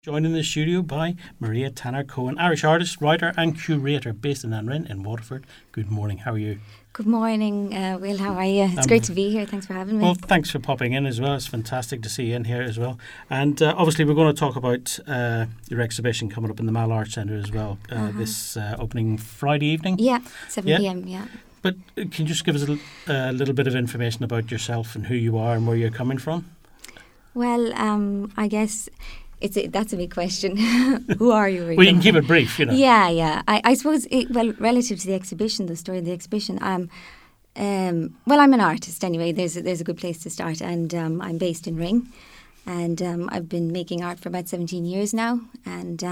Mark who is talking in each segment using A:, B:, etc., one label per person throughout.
A: Joined in the studio by Maria Tanner-Cohen, Irish artist, writer and curator based in Anrin in Waterford. Good morning, how are you?
B: Good morning, Will, how are you? It's great to be here, thanks for having me.
A: Well, thanks for popping in as well, it's fantastic to see you in here as well. And obviously we're going to talk about your exhibition coming up in the Mall Arts Centre as well, this opening Friday evening.
B: Yeah, 7pm, yeah.
A: But can you just give us a little bit of information about yourself and who you are and where you're coming from?
B: Well, I guess... that's a big question. Who are you really?
A: Well, you can keep it brief, you know.
B: Yeah. I suppose, relative to the exhibition, the story of the exhibition, I'm an artist anyway. There's a good place to start. And I'm based in Ring. And I've been making art for about 17 years now. And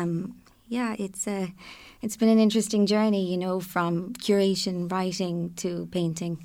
B: it's been an interesting journey, you know, from curation, writing to painting.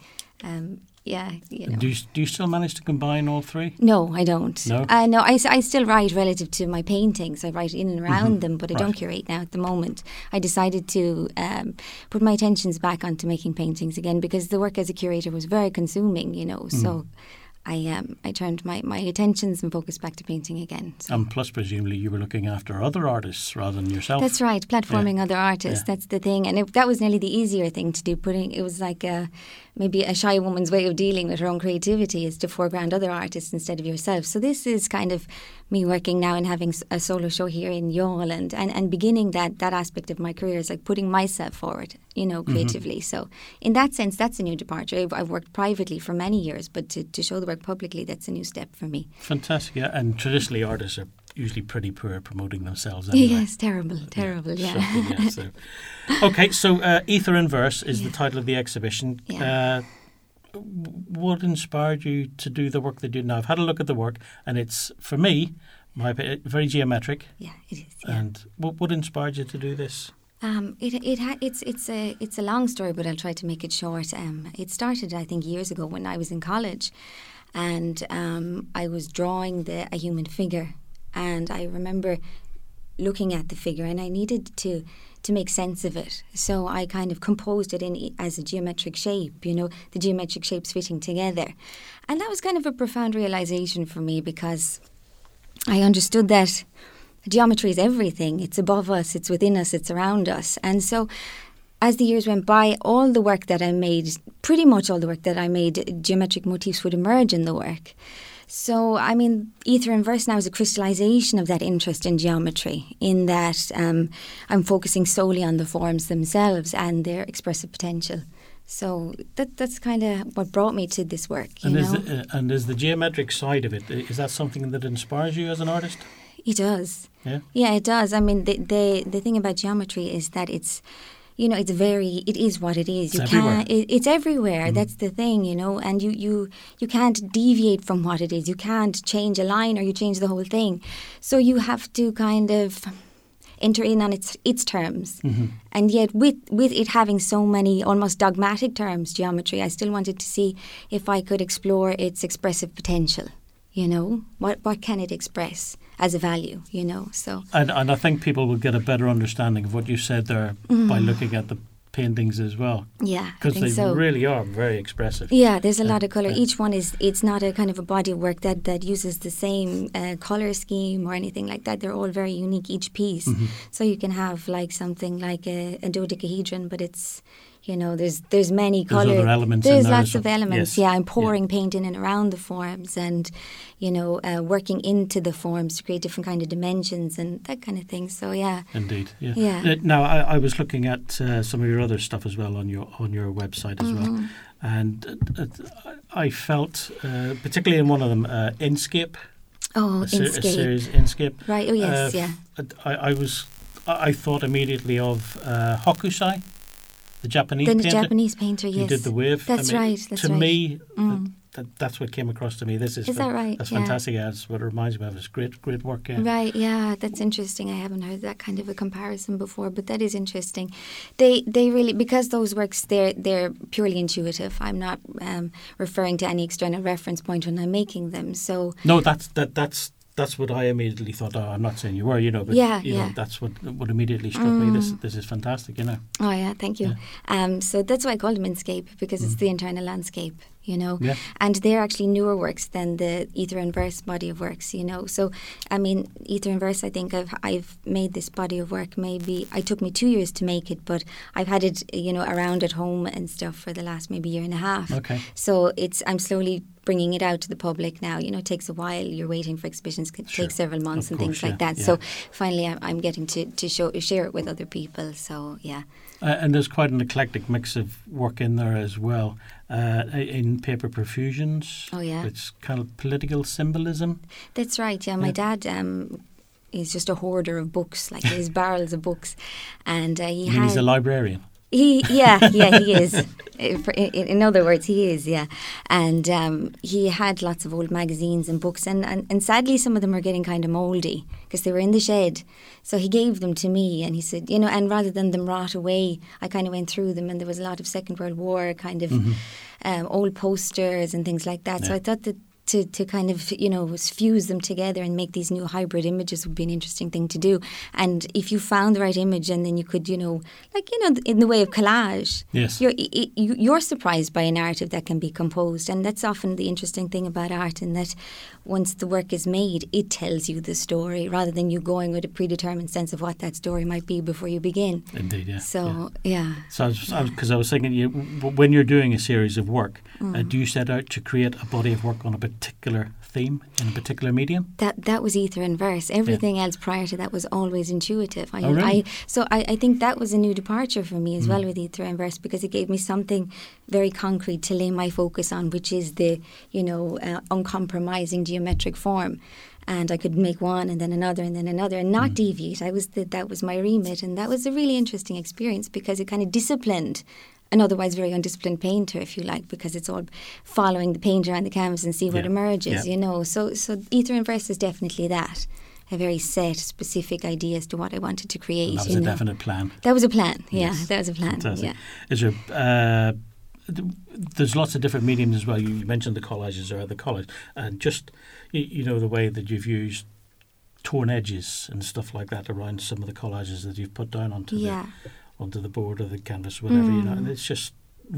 B: You know.
A: Do you still manage to combine all three?
B: No, I don't.
A: No?
B: No, I still write relative to my paintings. I write in and around them, but I don't curate now at the moment. I decided to put my attentions back onto making paintings again because the work as a curator was very consuming, you know, so... I turned my attentions and focus back to painting again. So.
A: And plus, presumably, you were looking after other artists rather than yourself.
B: That's right, platforming other artists. Yeah. That's the thing, and that was nearly the easier thing to do. It was like maybe a shy woman's way of dealing with her own creativity is to foreground other artists instead of yourself. So this is kind of me working now and having a solo show here in Youghal and beginning that aspect of my career is like putting myself forward, you know, creatively. So in that sense, that's a new departure. I've worked privately for many years, but to show the work publicly, that's a new step for me.
A: Fantastic, yeah. And traditionally, artists are usually pretty poor at promoting themselves anyway.
B: Yes, terrible, yeah.
A: Shocking, yeah, so. Okay, so Ether in Verse is the title of the exhibition.
B: Yeah.
A: What inspired you to do the work that you do now? I've had a look at the work, and it's, for me, very geometric.
B: Yeah, it is. Yeah.
A: And what inspired you to do this?
B: It's a long story, but I'll try to make it short. It started, I think, years ago when I was in college, and I was drawing a human figure, and I remember looking at the figure, and I needed to make sense of it. So I kind of composed it as a geometric shape, you know, the geometric shapes fitting together. And that was kind of a profound realization for me because I understood that geometry is everything. It's above us, it's within us, it's around us. And so as the years went by, all the work that I made, pretty much all the work that I made, geometric motifs would emerge in the work. So, I mean, Ether in Verse now is a crystallization of that interest in geometry, in that I'm focusing solely on the forms themselves and their expressive potential. So that's kind of what brought me to this work, you know.
A: And is the geometric side of it, is that something that inspires you as an artist?
B: It does.
A: Yeah?
B: Yeah, it does. I mean, the thing about geometry is that it's... You know, it is what it is.
A: It's everywhere.
B: It's everywhere. That's the thing, you know, and you can't deviate from what it is. You can't change a line or you change the whole thing. So you have to kind of enter in on its terms. And yet with it having so many almost dogmatic terms, geometry, I still wanted to see if I could explore its expressive potential. You know, what can it express as a value, you know, so...
A: And I think people will get a better understanding of what you said there by looking at the paintings as well.
B: Yeah,
A: because they really are very expressive.
B: Yeah, there's a lot of colour. Each one it's not a kind of a body of work that uses the same colour scheme or anything like that. They're all very unique, each piece. So you can have like something like a dodecahedron, but it's... You know, there's many colours.
A: There's other elements.
B: There's lots of elements.
A: Yes.
B: Yeah, I'm pouring paint in and around the forms, and you know, working into the forms to create different kind of dimensions and that kind of thing. So yeah.
A: Indeed. Yeah. Now I was looking at some of your other stuff as well on your website as well, and I felt particularly in one of them, Inkscape.
B: Oh,
A: a
B: Inkscape.
A: series Inkscape.
B: Right. Oh yes. Yeah.
A: I thought immediately of Hokusai. The Japanese painter.
B: Japanese painter, yes.
A: Who did the wave.
B: That's right.
A: To me, that's what came across to me. Is
B: that right?
A: That's fantastic. Yeah, that's what it reminds me of. It's great work. Yeah.
B: Right, yeah, that's interesting. I haven't heard that kind of a comparison before, but that is interesting. They really, because those works, they're purely intuitive. I'm not referring to any external reference point when I'm making them. So
A: no, that's what I immediately thought. Oh, I'm not saying you were, you know, but you know, that's what immediately struck me. This is fantastic, you know.
B: Oh yeah, thank you.
A: Yeah.
B: So that's why I called them Inkscape, because it's the internal landscape, you know.
A: Yeah.
B: And they're actually newer works than the Ether and Verse body of works, you know. So, I mean, Ether and Verse, I think I've made this body of work maybe, it took me 2 years to make it, but I've had it, you know, around at home and stuff for the last maybe year and a half.
A: Okay.
B: So I'm slowly bringing it out to the public now. You know, it takes a while. You're waiting for exhibitions. It
A: Sure.
B: takes several months
A: Of
B: and
A: course,
B: things like that.
A: yeah.
B: So finally I'm getting to share it with other people. So, yeah.
A: And there's quite an eclectic mix of work in there as well. In paper perfusions.
B: Oh, yeah.
A: It's kind of political symbolism.
B: That's right, yeah. My dad is just a hoarder of books, like his barrels of books. And
A: He's a librarian.
B: He is. In other words, he is, yeah. And he had lots of old magazines and books, and sadly some of them are getting kind of mouldy because they were in the shed. So he gave them to me, and he said, you know, and rather than them rot away, I kind of went through them, and there was a lot of Second World War kind of old posters and things like that.
A: Yeah.
B: So I thought that to kind of, you know, fuse them together and make these new hybrid images would be an interesting thing to do. And if you found the right image, and then you could, you know, like, you know, in the way of collage,
A: Yes.
B: you're surprised by a narrative that can be composed. And that's often the interesting thing about art, in that once the work is made, it tells you the story rather than you going with a predetermined sense of what that story might be before you begin.
A: Indeed, yeah.
B: So, yeah.
A: So, because I was thinking, when you're doing a series of work, do you set out to create a body of work on a particular theme in a particular medium?
B: That was Ether and Verse. Everything else prior to that was always intuitive.
A: Oh, really?
B: I think that was a new departure for me as well with Ether and Verse, because it gave me something very concrete to lay my focus on, which is the, you know, uncompromising geometric form. And I could make one and then another and not deviate. That was my remit, and that was a really interesting experience because it kind of disciplined an otherwise very undisciplined painter, if you like, because it's all following the painter on the canvas and see what emerges, you know. So Ether and Verse is definitely that. A very set, specific idea as to what I wanted to create.
A: And that was a definite plan.
B: That was a plan,
A: Yes.
B: that was a plan.
A: Fantastic.
B: Yeah.
A: Is there, there's lots of different mediums as well. You mentioned the collages or the collage, and just, you know, the way that you've used torn edges and stuff like that around some of the collages that you've put down onto the board or the canvas, whatever, you know, and it's just,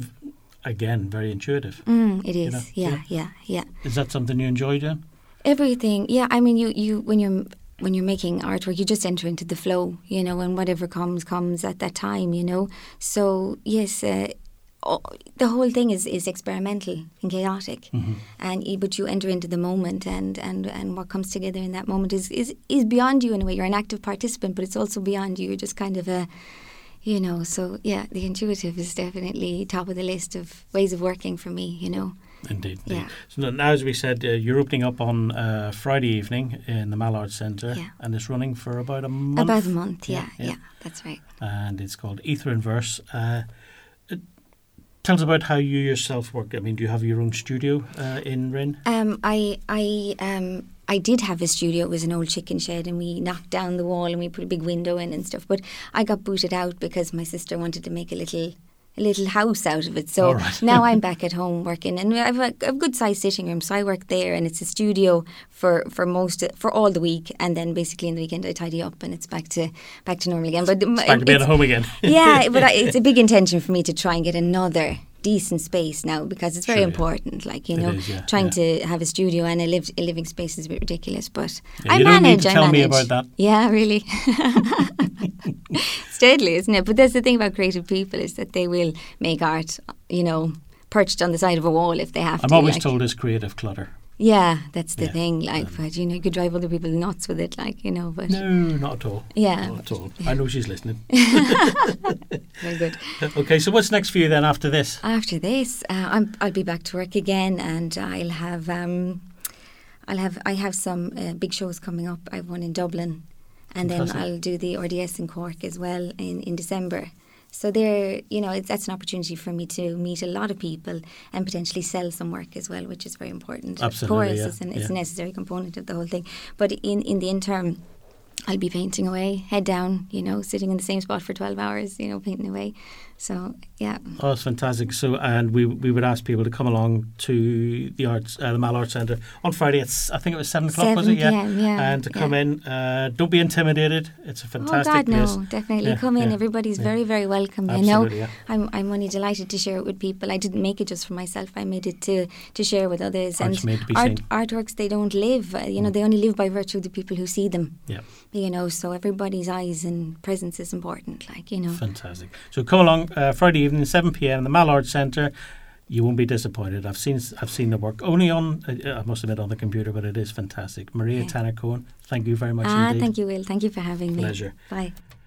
A: again, very intuitive.
B: It is,
A: you know?
B: yeah.
A: Is that something you enjoy doing?
B: Everything, yeah. I mean, you when you're making artwork, you just enter into the flow, you know, and whatever comes at that time, you know. So yes, the whole thing is experimental and chaotic, but you enter into the moment, and what comes together in that moment is beyond you in a way. You're an active participant, but it's also beyond you. You're just kind of a, you know. So yeah, the intuitive is definitely top of the list of ways of working for me, you know.
A: Indeed.
B: Yeah.
A: So now, as we said, you're opening up on Friday evening in the Mallard Centre, and it's running for about a month.
B: About a month, yeah, that's right.
A: And it's called Ether and Verse. Tell us about how you yourself work. I mean, do you have your own studio in Rin?
B: I did have a studio. It was an old chicken shed, and we knocked down the wall and we put a big window in and stuff. But I got booted out because my sister wanted to make a little house out of it. So now I'm back at home working, and I have a good sized sitting room. So I work there, and it's a studio for all the week, and then basically in the weekend I tidy up, and it's back to normal again. But
A: it's back to being at home again.
B: Yeah, but it's a big intention for me to try and get another decent space now, because it's very important. Like, you know, trying to have a studio and a living space is a bit ridiculous, but I manage.
A: You don't need to tell me about that.
B: Yeah, really. It's deadly, isn't it? But that's the thing about creative people, is that they will make art, you know, perched on the side of a wall if they have to.
A: I'm always told it's creative clutter.
B: Yeah, that's the thing. Like, but you know, you could drive other people nuts with it. Like, you know, but
A: no, not at all.
B: Yeah,
A: not at all. I know she's listening.
B: Very good.
A: Okay, so what's next for you then after this?
B: After this, I'll be back to work again, and I have some big shows coming up. I have one in Dublin, and then I'll do the RDS in Cork as well in December. So there, you know, that's an opportunity for me to meet a lot of people and potentially sell some work as well, which is very important.
A: Absolutely,
B: of course, it's a necessary component of the whole thing. But in the interim, I'll be painting away, head down, sitting in the same spot for 12 hours, painting away. So, yeah.
A: Oh, it's fantastic. So, and we would ask people to come along to the arts, the Mal Arts Centre on Friday. I think it was 7 o'clock, was it?
B: 7 p.m, yeah.
A: And to come in, don't be intimidated. It's a fantastic place.
B: No, definitely come in. Everybody's very, very welcome.
A: Absolutely, yeah.
B: I'm only delighted to share it with people. I didn't make it just for myself. I made it to share with others.
A: Art's
B: and
A: made to be seen.
B: Artworks, they don't live. They only live by virtue of the people who see them.
A: Yeah.
B: So everybody's eyes and presence is important.
A: Fantastic. So come along Friday evening, 7 p.m. the Mal Arts Centre. You won't be disappointed. I've seen the work only on, I must admit, on the computer, but it is fantastic. Maria Tanner Cohen, thank you very much indeed.
B: Thank you, Will. Thank you for having me.
A: Pleasure.
B: Bye.